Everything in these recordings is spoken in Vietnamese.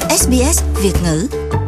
SBS Việt ngữ.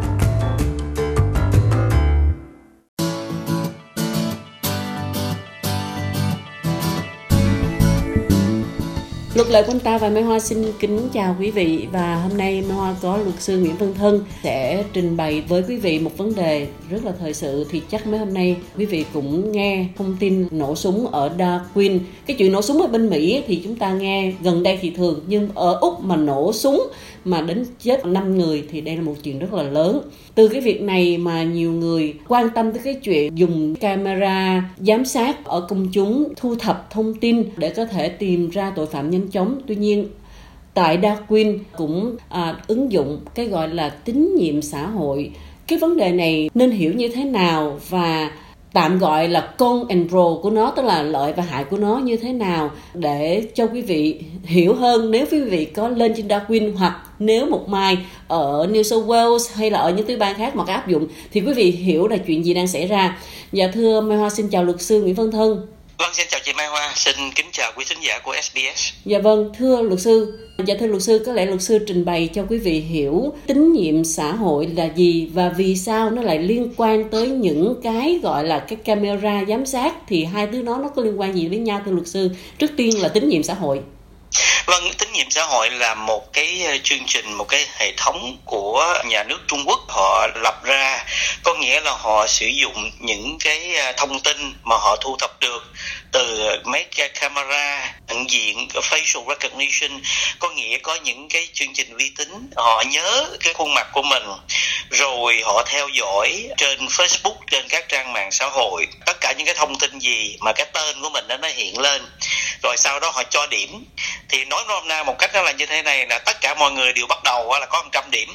Luật lệ của ta và Mai Hoa xin kính chào quý vị, và hôm nay Mai Hoa có luật sư Nguyễn Văn Thân sẽ trình bày với quý vị một vấn đề rất là thời sự. Thì chắc mấy hôm nay quý vị cũng nghe thông tin nổ súng ở Darwin. Cái chuyện nổ súng ở bên Mỹ thì chúng ta nghe gần đây thì thường, nhưng ở Úc mà nổ súng mà đến chết 5 người thì đây là một chuyện rất là lớn. Từ cái việc này mà nhiều người quan tâm tới cái chuyện dùng camera giám sát ở công chúng thu thập thông tin để có thể tìm ra tội phạm nhanh chóng. Tuy nhiên, tại Darwin cũng ứng dụng cái gọi là tín nhiệm xã hội. Cái vấn đề này nên hiểu như thế nào, và tạm gọi là con and pro của nó, tức là lợi và hại của nó như thế nào, để cho quý vị hiểu hơn. Nếu quý vị có lên trên Darwin, hoặc nếu một mai ở New South Wales hay là ở những tiểu bang khác mà có áp dụng, thì quý vị hiểu là chuyện gì đang xảy ra. Dạ thưa Mai Hoa, xin chào luật sư Nguyễn Văn Thân. Vâng, xin chào chị Mai Hoa, xin kính chào quý thính giả của SBS. Dạ vâng, thưa luật sư. Dạ thưa luật sư, có lẽ luật sư trình bày cho quý vị hiểu tín nhiệm xã hội là gì và vì sao nó lại liên quan tới những cái gọi là cái camera giám sát, thì hai thứ nó có liên quan gì với nhau thưa luật sư? Trước tiên là tín nhiệm xã hội. Vâng, tín nhiệm xã hội là một cái chương trình, một cái hệ thống của nhà nước Trung Quốc họ lập ra. Có nghĩa là họ sử dụng những cái thông tin mà họ thu thập được từ mấy cái camera nhận diện, facial recognition, có nghĩa có những cái chương trình vi tính, họ nhớ cái khuôn mặt của mình, rồi họ theo dõi trên Facebook, trên các trang mạng xã hội, tất cả những cái thông tin gì mà cái tên của mình nó hiện lên, rồi sau đó họ cho điểm. Thì nói nôm na một cách nó là như thế này, là tất cả mọi người đều bắt đầu là có 100 điểm.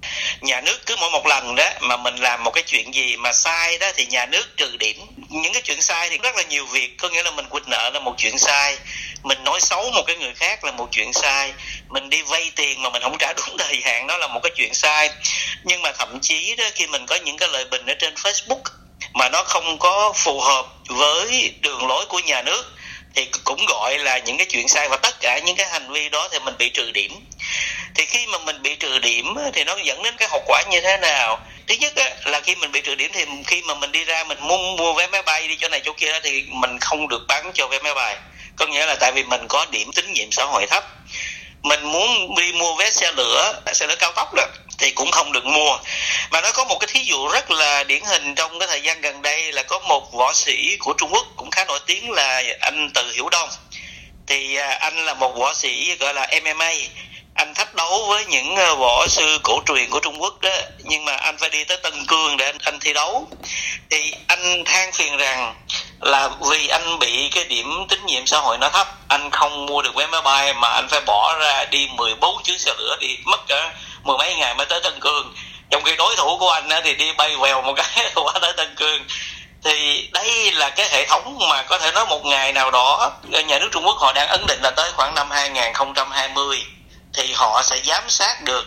Nhà nước cứ mỗi một lần đó mà mình làm một cái chuyện gì mà sai đó thì nhà nước trừ điểm. Những cái chuyện sai thì rất là nhiều việc, có nghĩa là mình quỵt nợ là một chuyện sai, mình nói xấu một cái người khác là một chuyện sai, mình đi vay tiền mà mình không trả đúng thời hạn đó là một cái chuyện sai. Nhưng mà thậm chí đó, khi mình có những cái lời bình ở trên Facebook mà nó không có phù hợp với đường lối của nhà nước thì cũng gọi là những cái chuyện sai, và tất cả những cái hành vi đó thì mình bị trừ điểm. Thì khi mà mình bị trừ điểm thì nó dẫn đến cái hậu quả như thế nào? Thứ nhất là khi mình bị trừ điểm thì khi mà mình đi ra mình mua vé máy bay đi chỗ này chỗ kia thì mình không được bán cho vé máy bay. Có nghĩa là tại vì mình có điểm tín nhiệm xã hội thấp. Mình muốn đi mua vé xe lửa cao tốc đó thì cũng không được mua. Mà nó có một cái thí dụ rất là điển hình trong cái thời gian gần đây, là có một võ sĩ của Trung Quốc cũng khá nổi tiếng là anh Từ Hiểu Đông. Thì anh là một võ sĩ gọi là MMA, anh thách đấu với những võ sư cổ truyền của Trung Quốc đó, nhưng mà anh phải đi tới Tân Cương để anh thi đấu. Thì anh than phiền rằng là vì anh bị cái điểm tín nhiệm xã hội nó thấp, anh không mua được vé máy bay mà anh phải bỏ ra đi 14 chuyến xe lửa, đi mất cả 10 mấy ngày mới tới Tân Cương. Trong khi đối thủ của anh thì đi bay vèo một cái qua tới Tân Cương. Thì đây là cái hệ thống mà có thể nói một ngày nào đó nhà nước Trung Quốc họ đang ấn định là tới khoảng năm 2020 thì họ sẽ giám sát được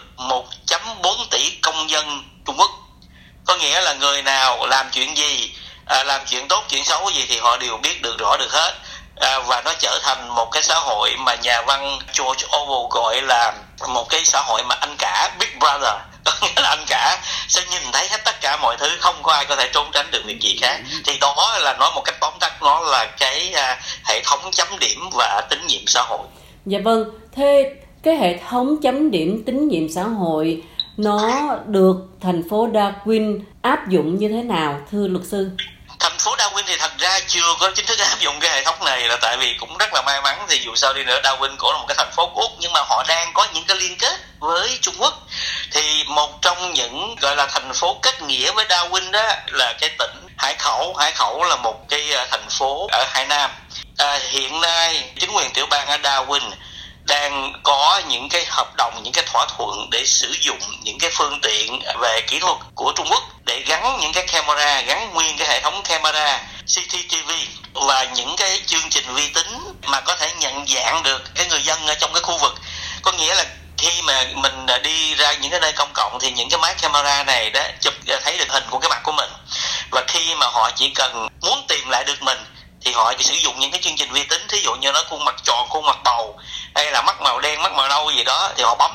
1.4 tỷ công dân Trung Quốc. Có nghĩa là người nào làm chuyện gì, làm chuyện tốt, chuyện xấu gì thì họ đều biết được, rõ được hết. Và nó trở thành một cái xã hội mà nhà văn George Orwell gọi là một cái xã hội mà anh cả, Big Brother. Có nghĩa là anh cả sẽ nhìn thấy hết tất cả mọi thứ, không có ai có thể trốn tránh được việc gì khác. Thì đó là nói một cách tóm tắt, nó là cái hệ thống chấm điểm và tín nhiệm xã hội. Dạ vâng, thế cái hệ thống chấm điểm tín nhiệm xã hội nó được thành phố Darwin áp dụng như thế nào thưa luật sư? Thành phố Darwin thì thật ra chưa có chính thức áp dụng cái hệ thống này, là tại vì cũng rất là may mắn. Thì dù sao đi nữa, Darwin cũng là một cái thành phố của Úc, nhưng mà họ đang có những cái liên kết với Trung Quốc. Thì một trong những gọi là thành phố kết nghĩa với Darwin đó là cái tỉnh Hải Khẩu. Hải Khẩu là một cái thành phố ở Hải Nam. Hiện nay chính quyền tiểu bang ở Darwin đang có những cái hợp đồng, những cái thỏa thuận để sử dụng những cái phương tiện về kỹ thuật của Trung Quốc để gắn những cái camera, gắn nguyên cái hệ thống camera CCTV và những cái chương trình vi tính mà có thể nhận dạng được cái người dân ở trong cái khu vực. Có nghĩa là khi mà mình đi ra những cái nơi công cộng thì những cái máy camera này đó chụp thấy được hình của cái mặt của mình, và khi mà họ chỉ cần muốn tìm lại được mình thì họ chỉ sử dụng những cái chương trình vi tính, thí dụ như nó khuôn mặt tròn, khuôn mặt bầu hay là mắt màu đen, mắt màu nâu gì đó, thì họ bấm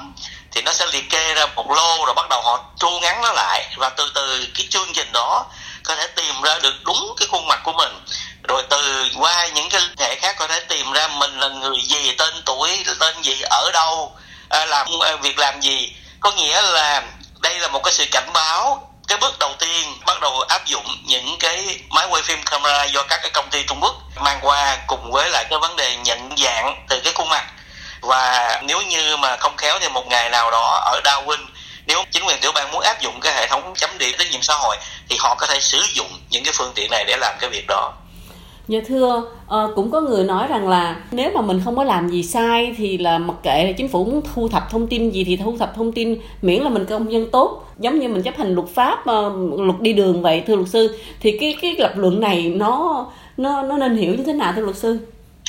thì nó sẽ liệt kê ra một lô, rồi bắt đầu họ tru ngắn nó lại, và từ từ cái chương trình đó có thể tìm ra được đúng cái khuôn mặt của mình, rồi từ qua những cái hệ khác có thể tìm ra mình là người gì, tên tuổi, tên gì, ở đâu, làm việc làm gì. Có nghĩa là đây là một cái sự cảnh báo. Cái bước đầu tiên bắt đầu áp dụng những cái máy quay phim camera do các cái công ty Trung Quốc mang qua, cùng với lại cái vấn đề nhận dạng từ cái khuôn mặt. Và nếu như mà không khéo thì một ngày nào đó ở Darwin, nếu chính quyền tiểu bang muốn áp dụng cái hệ thống chấm điểm trách nhiệm xã hội thì họ có thể sử dụng những cái phương tiện này để làm cái việc đó. Dạ thưa, cũng có người nói rằng là nếu mà mình không có làm gì sai thì là mặc kệ là chính phủ muốn thu thập thông tin gì thì thu thập thông tin, miễn là mình công dân tốt, giống như mình chấp hành luật pháp, luật đi đường vậy thưa luật sư. Thì cái lập luận này nó nên hiểu như thế nào thưa luật sư?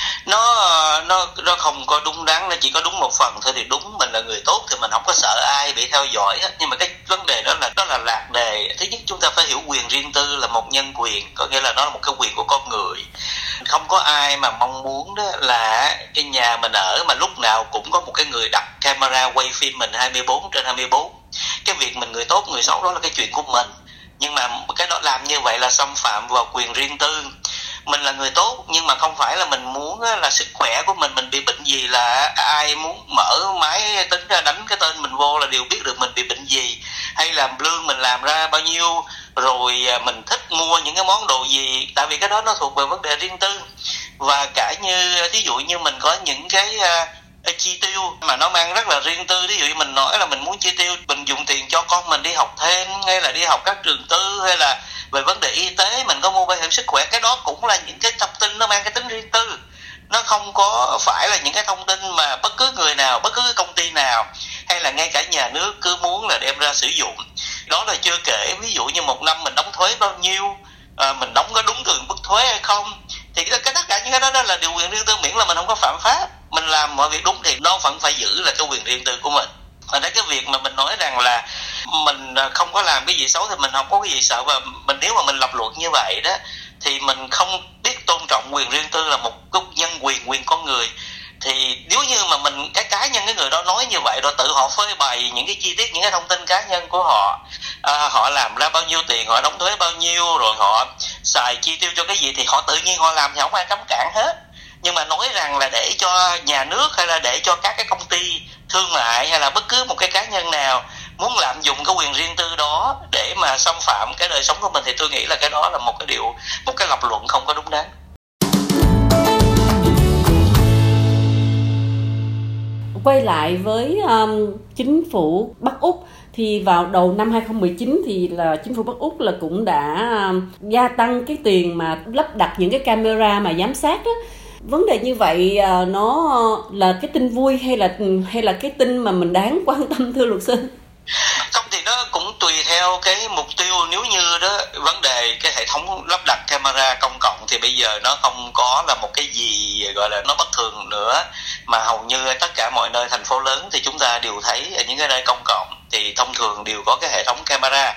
Nó không có đúng đắn, nó chỉ có đúng một phần thôi. Thì đúng, mình là người tốt thì mình không có sợ ai bị theo dõi hết, nhưng mà cái vấn đề đó là lạc đề. Thứ nhất, chúng ta phải hiểu quyền riêng tư là một nhân quyền, có nghĩa là nó là một cái quyền của con người. Không có ai mà mong muốn đó là cái nhà mình ở mà lúc nào cũng có một cái người đặt camera quay phim mình 24/24. Cái việc mình người tốt người xấu đó là cái chuyện của mình, nhưng mà cái đó làm như vậy là xâm phạm vào quyền riêng tư. Mình là người tốt nhưng mà không phải là mình muốn là sức khỏe của mình bị bệnh gì là ai muốn mở máy tính ra đánh cái tên mình vô là đều biết được mình bị bệnh gì, hay là lương mình làm ra bao nhiêu, rồi mình thích mua những cái món đồ gì. Tại vì cái đó nó thuộc về vấn đề riêng tư. Và cả như thí dụ như mình có những cái chi tiêu mà nó mang rất là riêng tư. Ví dụ như mình nói là mình muốn chi tiêu, mình dùng tiền cho con mình đi học thêm, hay là đi học các trường tư, hay là về vấn đề y tế mình có mua bảo hiểm sức khỏe. Cái đó cũng là những cái thông tin nó mang cái tính riêng tư, nó không có phải là những cái thông tin mà bất cứ người nào, bất cứ công ty nào, hay là ngay cả nhà nước cứ muốn là đem ra sử dụng. Đó là chưa kể ví dụ như một năm mình đóng thuế bao nhiêu, mình đóng có đúng tiền mức thuế hay không, thì tất cả những cái đó là điều quyền riêng tư, miễn là mình không có phạm pháp, mình làm mọi việc đúng thì nó vẫn phải giữ là cái quyền riêng tư của mình. Và cái việc mà mình nói rằng là mình không có làm cái gì xấu thì mình không có cái gì sợ, và nếu mà mình lập luận như vậy đó thì mình không biết tôn trọng quyền riêng tư là một cái nhân quyền con người. Thì nếu như mà mình cái cá nhân cái người đó nói như vậy rồi tự họ phơi bày những cái chi tiết, những cái thông tin cá nhân của họ, họ làm ra bao nhiêu tiền, họ đóng thuế bao nhiêu, rồi họ xài chi tiêu cho cái gì thì họ tự nhiên họ làm thì không ai cấm cản hết. Nhưng mà nói rằng là để cho nhà nước hay là để cho các cái công ty thương mại hay là bất cứ một cái cá nhân nào muốn lạm dụng cái quyền riêng tư đó để mà xâm phạm cái đời sống của mình thì tôi nghĩ là cái đó là một cái lập luận không có đúng đắn. Quay lại với chính phủ Bắc Úc thì vào đầu năm 2019 thì là chính phủ Bắc Úc là cũng đã gia tăng cái tiền mà lắp đặt những cái camera mà giám sát đó. Vấn đề như vậy nó là cái tin vui hay là cái tin mà mình đáng quan tâm thưa luật sư? Không, thì nó cũng tùy theo cái mục tiêu. Nếu như đó vấn đề cái hệ thống lắp đặt camera công cộng thì bây giờ nó không có là một cái gì gọi là nó bất thường nữa, mà hầu như tất cả mọi nơi thành phố lớn thì chúng ta đều thấy ở những cái nơi công cộng thì thông thường đều có cái hệ thống camera.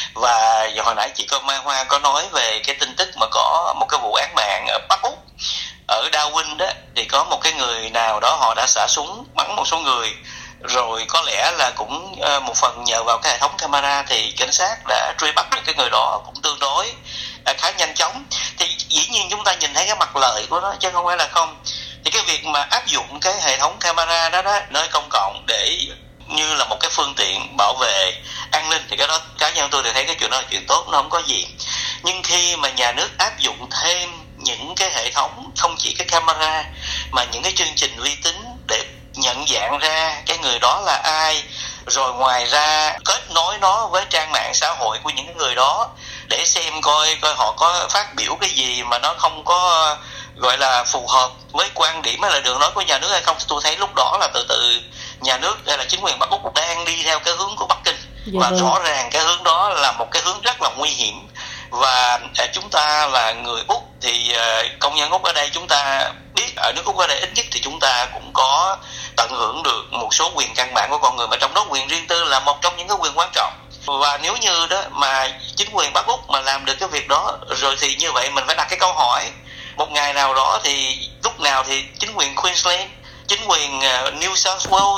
Và hồi nãy chị Mai Hoa có nói về cái tin tức mà có một cái vụ án mạng ở Bắc Úc, ở Darwin đó, thì có một cái người nào đó họ đã xả súng bắn một số người, rồi có lẽ là cũng một phần nhờ vào cái hệ thống camera thì cảnh sát đã truy bắt được cái người đó cũng tương đối khá nhanh chóng. Thì dĩ nhiên chúng ta nhìn thấy cái mặt lợi của nó chứ không phải là không. Thì cái việc mà áp dụng cái hệ thống camera đó nơi công cộng để như là một cái phương tiện bảo vệ an ninh thì cái đó cá nhân tôi thì thấy cái chuyện đó là chuyện tốt, nó không có gì. Nhưng khi mà nhà nước áp dụng thêm những cái hệ thống, không chỉ cái camera mà những cái chương trình vi tính để nhận dạng ra cái người đó là ai, rồi ngoài ra kết nối nó với trang mạng xã hội của những người đó để xem coi họ có phát biểu cái gì mà nó không có gọi là phù hợp với quan điểm hay là đường lối của nhà nước hay không. Tôi thấy lúc đó là từ từ nhà nước hay là chính quyền Bắc Úc đang đi theo cái hướng của Bắc Kinh. Và rõ ràng cái hướng đó là một cái hướng rất là nguy hiểm. Và chúng ta là người Úc thì công dân Úc ở đây chúng ta biết, ở nước Úc ở đây ít nhất thì chúng ta cũng có tận hưởng được một số quyền căn bản của con người, mà trong đó quyền riêng tư là một trong những cái quyền quan trọng. Và nếu như đó mà chính quyền Bắc Úc mà làm được cái việc đó rồi thì như vậy mình phải đặt cái câu hỏi, một ngày nào đó thì lúc nào thì chính quyền Queensland, chính quyền New South Wales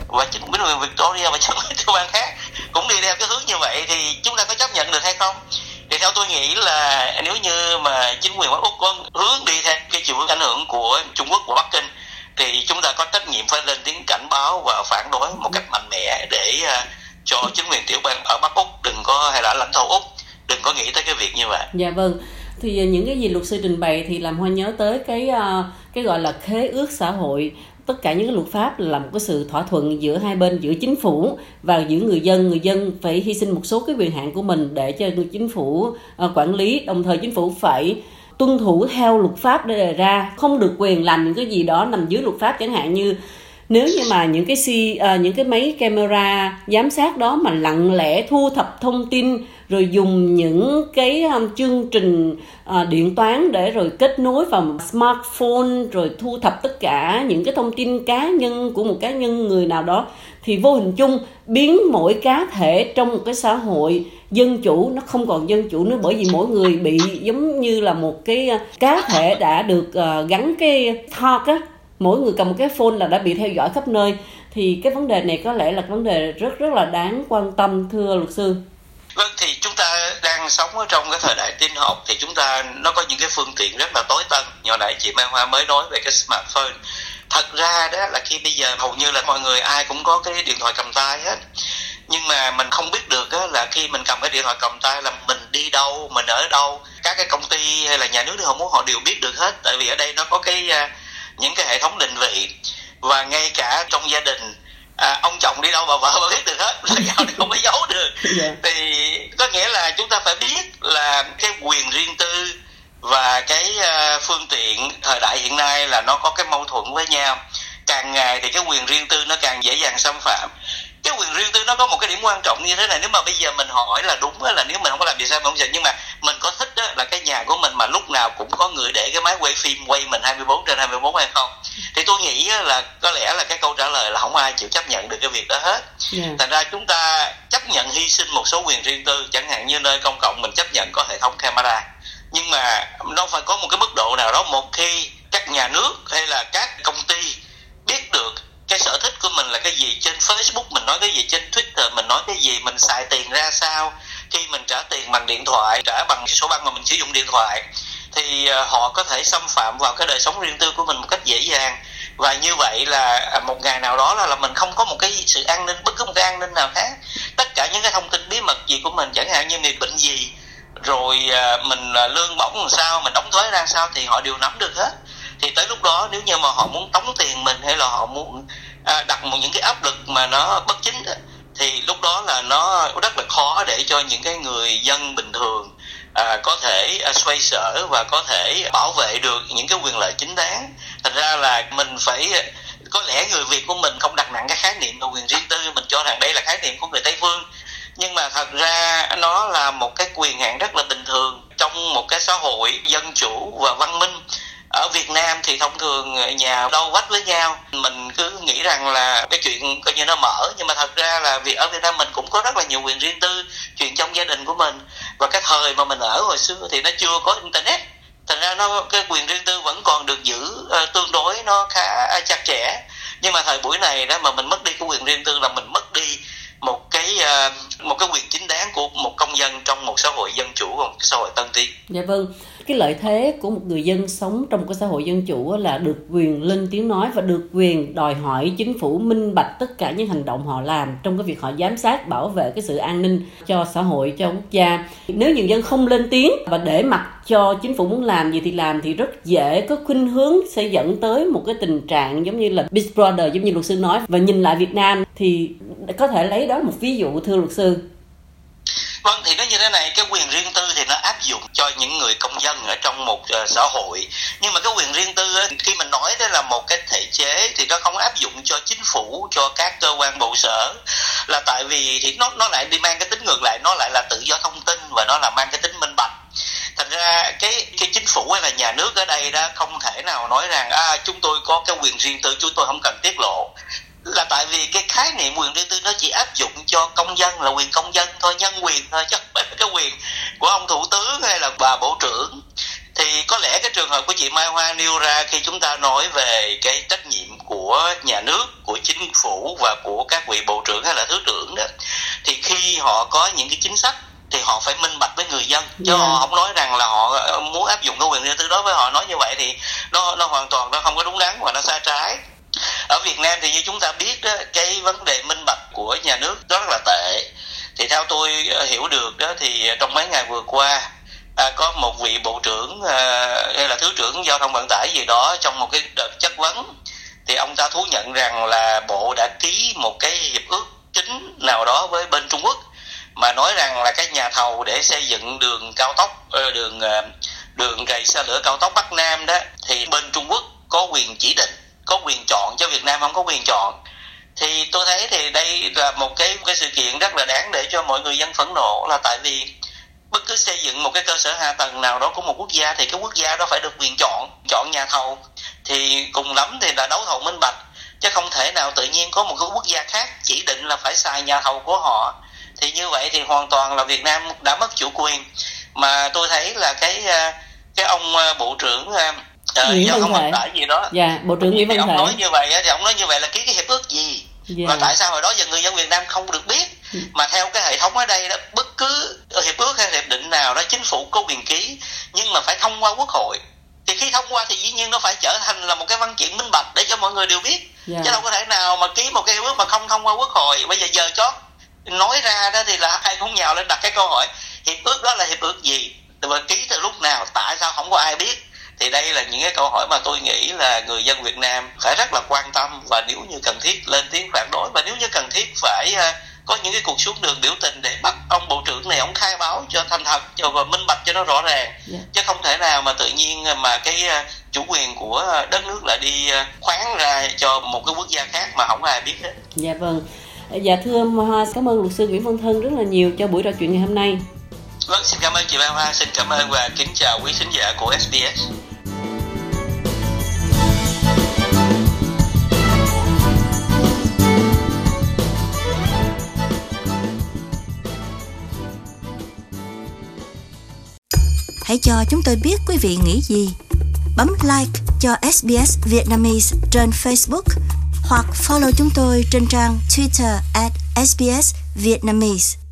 và chính quyền Victoria và các bang khác cũng đi theo cái hướng như vậy, thì chúng ta có chấp nhận được hay không? Thì theo tôi nghĩ là nếu như mà chính quyền Bắc Úc có hướng đi theo cái chiều hướng ảnh hưởng của Trung Quốc, của Bắc Kinh, thì chúng ta có trách nhiệm phải lên tiếng cảnh báo và phản đối một cách mạnh mẽ để cho chính quyền tiểu bang ở Bắc Úc đừng có, hay là lãnh thổ Úc đừng có nghĩ tới cái việc như vậy. Dạ vâng. Thì những cái gì luật sư trình bày thì làm Hoa nhớ tới cái gọi là khế ước xã hội. Tất cả những cái luật pháp là một cái sự thỏa thuận giữa hai bên, giữa chính phủ và giữa người dân. Người dân phải hy sinh một số cái quyền hạn của mình để cho chính phủ quản lý, đồng thời chính phủ phải tuân thủ theo luật pháp để đề ra, không được quyền làm những cái gì đó nằm dưới luật pháp, chẳng hạn như nếu như mà những cái máy camera giám sát đó mà lặng lẽ thu thập thông tin, rồi dùng những cái chương trình điện toán để rồi kết nối vào smartphone, rồi thu thập tất cả những cái thông tin cá nhân của một cá nhân người nào đó, thì vô hình chung biến mỗi cá thể trong một cái xã hội dân chủ nó không còn dân chủ nữa, bởi vì mỗi người bị giống như là một cái cá thể đã được gắn cái tag á, mỗi người cầm một cái phone là đã bị theo dõi khắp nơi. Thì cái vấn đề này có lẽ là vấn đề rất rất là đáng quan tâm, thưa luật sư. Vâng, thì chúng ta đang sống ở trong cái thời đại tin học, thì chúng ta nó có những cái phương tiện rất là tối tân. Nhỏ nãy chị Mai Hoa mới nói về cái smartphone. Thật ra đó là khi bây giờ hầu như là mọi người ai cũng có cái điện thoại cầm tay hết, nhưng mà mình không biết được là khi mình cầm cái điện thoại cầm tay là mình đi đâu, mình ở đâu. Các cái công ty hay là nhà nước họ đều biết được hết, tại vì ở đây nó có những cái hệ thống định vị, và ngay cả trong gia đình ông chồng đi đâu bà vợ biết được hết, là dạo này không có giấu được. Thì có nghĩa là chúng ta phải biết là cái quyền riêng tư và cái phương tiện thời đại hiện nay là nó có cái mâu thuẫn với nhau. Càng ngày thì cái quyền riêng tư nó càng dễ dàng xâm phạm. Cái quyền riêng tư nó có một cái điểm quan trọng như thế này, nếu mà bây giờ mình hỏi là đúng là nếu mình không có làm gì sai mình không sợ, nhưng mà mình có thích là cái nhà của mình mà lúc nào cũng có người để cái máy quay phim quay mình 24/24 hay không, thì tôi nghĩ là có lẽ là cái câu trả lời là không ai chịu chấp nhận được cái việc đó hết. Thành ra chúng ta chấp nhận hy sinh một số quyền riêng tư, chẳng hạn như nơi công cộng mình chấp nhận có hệ thống camera, nhưng mà nó phải có một cái mức độ nào đó. Một khi các nhà nước hay là các công ty biết được cái sở thích của mình là cái gì, trên Facebook mình nói cái gì, trên Twitter mình nói cái gì, mình xài tiền ra sao, khi mình trả tiền bằng điện thoại, trả bằng cái số băng mà mình sử dụng điện thoại, thì họ có thể xâm phạm vào cái đời sống riêng tư của mình một cách dễ dàng. Và như vậy là một ngày nào đó là mình không có một cái sự an ninh, bất cứ một cái an ninh nào khác. Tất cả những cái thông tin bí mật gì của mình, chẳng hạn như mình bệnh gì, rồi mình lương bổng làm sao, mình đóng thuế ra sao, thì họ đều nắm được hết. Thì tới lúc đó nếu như mà họ muốn tống tiền mình, hay là họ muốn đặt những cái áp lực mà nó bất chính, thì lúc đó là nó rất là khó để cho những cái người dân bình thường có thể xoay sở và có thể bảo vệ được những cái quyền lợi chính đáng. Thành ra là mình phải, có lẽ người Việt của mình không đặt nặng cái khái niệm là quyền riêng tư, mình cho rằng đây là khái niệm của người Tây phương, nhưng mà thật ra nó là một cái quyền hạn rất là bình thường trong một cái xã hội dân chủ và văn minh. Ở Việt Nam thì thông thường nhà đâu vách với nhau, mình cứ nghĩ rằng là cái chuyện coi như nó mở, nhưng mà thật ra là vì ở Việt Nam mình cũng có rất là nhiều quyền riêng tư, chuyện trong gia đình của mình. Và cái thời mà mình ở hồi xưa thì nó chưa có internet, thành ra cái quyền riêng tư vẫn còn được giữ tương đối nó khá chặt chẽ. Nhưng mà thời buổi này đó mà mình mất đi cái quyền riêng tư là mình mất đi một cái quyền chính đáng của một công dân trong một xã hội dân chủ và một xã hội tân tiến. Dạ vâng. Cái lợi thế của một người dân sống trong một cái xã hội dân chủ là được quyền lên tiếng nói và được quyền đòi hỏi chính phủ minh bạch tất cả những hành động họ làm trong cái việc họ giám sát, bảo vệ cái sự an ninh cho xã hội, cho quốc gia. Nếu người dân không lên tiếng và để mặc cho chính phủ muốn làm gì thì làm, thì rất dễ có khuynh hướng sẽ dẫn tới một cái tình trạng giống như là Big Brother, giống như luật sư nói. Và nhìn lại Việt Nam thì có thể lấy đó một ví dụ, thưa luật sư. Vâng, thì nó như thế này, cái quyền riêng tư thì nó áp dụng cho những người công dân ở trong một xã hội. Nhưng mà cái quyền riêng tư ấy, khi mình nói đó là một cái thể chế thì nó không áp dụng cho chính phủ, cho các cơ quan bộ sở. Là tại vì thì nó lại đi mang cái tính ngược lại, nó lại là tự do thông tin và nó là mang cái tính minh bạch. Thành ra cái chính phủ hay là nhà nước ở đây đó không thể nào nói rằng chúng tôi có cái quyền riêng tư, chúng tôi không cần tiết lộ. Là tại vì cái khái niệm quyền riêng tư nó chỉ áp dụng cho công dân, là quyền công dân thôi, nhân quyền thôi, chứ không phải cái quyền của ông thủ tướng hay là bà bộ trưởng. Thì có lẽ cái trường hợp của chị Mai Hoa nêu ra khi chúng ta nói về cái trách nhiệm của nhà nước, của chính phủ và của các vị bộ trưởng hay là thứ trưởng đó, thì khi họ có những cái chính sách thì họ phải minh bạch với người dân, chứ họ không nói rằng là họ muốn áp dụng cái quyền riêng tư. Đối với họ nói như vậy thì nó hoàn toàn nó không có đúng đắn và nó sai trái. Ở Việt Nam thì như chúng ta biết đó, cái vấn đề minh bạch của nhà nước rất là tệ. Thì theo tôi hiểu được đó, thì trong mấy ngày vừa qua có một vị bộ trưởng hay là thứ trưởng giao thông vận tải gì đó trong một cái đợt chất vấn, thì ông ta thú nhận rằng là bộ đã ký một cái hiệp ước chính nào đó với bên Trung Quốc, mà nói rằng là cái nhà thầu để xây dựng đường cao tốc, đường cày xe lửa cao tốc Bắc Nam đó, thì bên Trung Quốc có quyền chỉ định, có quyền chọn, cho Việt Nam không có quyền chọn. Thì tôi thấy thì đây là một cái sự kiện rất là đáng để cho mọi người dân phẫn nộ, là tại vì bất cứ xây dựng một cái cơ sở hạ tầng nào đó của một quốc gia thì cái quốc gia đó phải được quyền chọn nhà thầu, thì cùng lắm thì là đấu thầu minh bạch, chứ không thể nào tự nhiên có một cái quốc gia khác chỉ định là phải xài nhà thầu của họ. Thì như vậy thì hoàn toàn là Việt Nam đã mất chủ quyền. Mà tôi thấy là cái ông bộ trưởng giao thông vận tải gì đó, Bộ trưởng Nguyễn Văn Thể, ông nói như vậy là ký cái hiệp ước gì? Và tại sao hồi đó giờ người dân Việt Nam không được biết? Mà theo cái hệ thống ở đây đó, bất cứ hiệp ước hay hiệp định nào đó chính phủ có quyền ký, nhưng mà phải thông qua Quốc hội. Thì khi thông qua thì dĩ nhiên nó phải trở thành là một cái văn kiện minh bạch để cho mọi người đều biết. Chứ đâu có thể nào mà ký một cái hiệp ước mà không thông qua Quốc hội. Bây giờ chót nói ra đó thì là ai cũng nhào lên đặt cái câu hỏi, hiệp ước đó là hiệp ước gì, và ký từ lúc nào, tại sao không có ai biết? Thì đây là những cái câu hỏi mà tôi nghĩ là người dân Việt Nam phải rất là quan tâm, và nếu như cần thiết lên tiếng phản đối, và nếu như cần thiết phải có những cái cuộc xuống đường biểu tình để bắt ông bộ trưởng này ông khai báo cho thành thật và minh bạch cho nó rõ ràng. Chứ không thể nào mà tự nhiên mà cái chủ quyền của đất nước lại đi khoán ra cho một cái quốc gia khác mà không ai biết hết. Dạ vâng. Dạ thưa Hoa, cảm ơn luật sư Nguyễn Văn Thân rất là nhiều cho buổi trò chuyện ngày hôm nay. Vâng, xin cảm ơn chị Mai Hoa, xin cảm ơn và kính chào quý khán giả của SBS. Hãy cho chúng tôi biết quý vị nghĩ gì. Bấm like cho SBS Vietnamese trên Facebook hoặc follow chúng tôi trên trang Twitter @SBS Vietnamese.